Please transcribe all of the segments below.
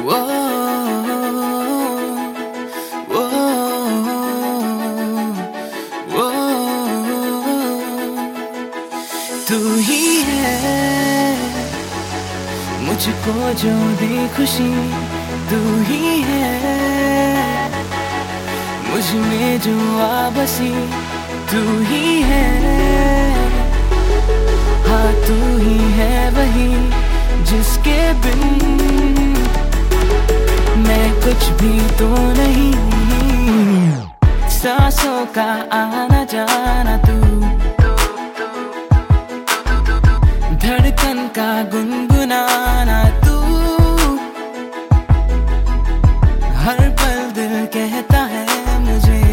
वो वो वो तू ही है मुझको जो दे खुशी, तू ही है मुझ में जो आबसी, तू ही है। हाँ तू ही है वही जिसके बिन मैं कुछ भी तो नहीं। सांसों का आना जाना तू, धड़कन का गुनगुनाना तू, हर पल दिल कहता है मुझे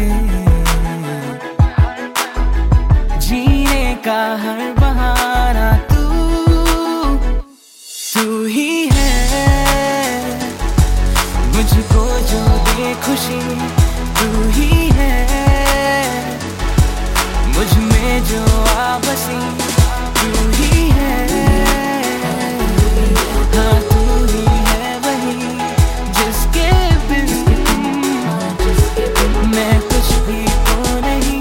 जीने का हर बहाना तू। तू ही है मुझको जो दे खुशी, तू ही है मुझ में जो आबसी, तू ही है। हाँ तू ही है वही जिसके बिन मैं कुछ भी तो नहीं।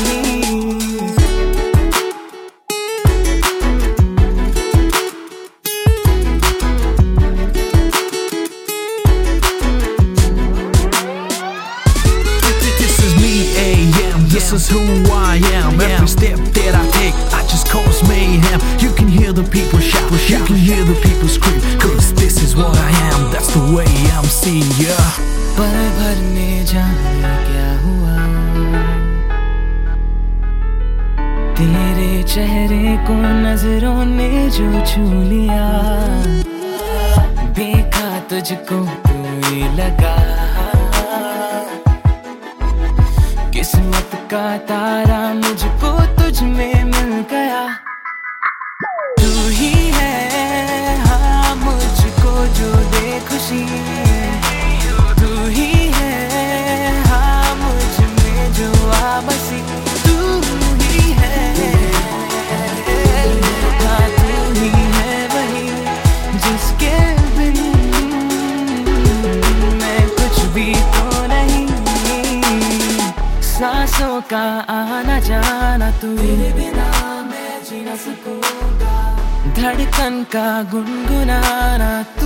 This is who I am. Every step that I take, I just cause mayhem. You can hear the people shout, you can hear the people scream, cause this is what I am, that's the way I'm seen, yeah. पल भर में जाने क्या हुआ, तेरे चेहरे को नजरों ने जो छू लिया, देखा तुझको तो ये लगा किस्मत का तारा मुझको तुझ में मिल गया। तू ही है हाँ मुझको जो दे खुशी, तू ही है हाँ मुझ में जो आबसी, तू ही है। हाँ तू ही है वही जिसके बिन मैं कुछ भी तो नहीं। सांसों का आना जाना तू, तेरे बिना मैं जी न सकूंगा, धड़कन का गुनगुनाना तू।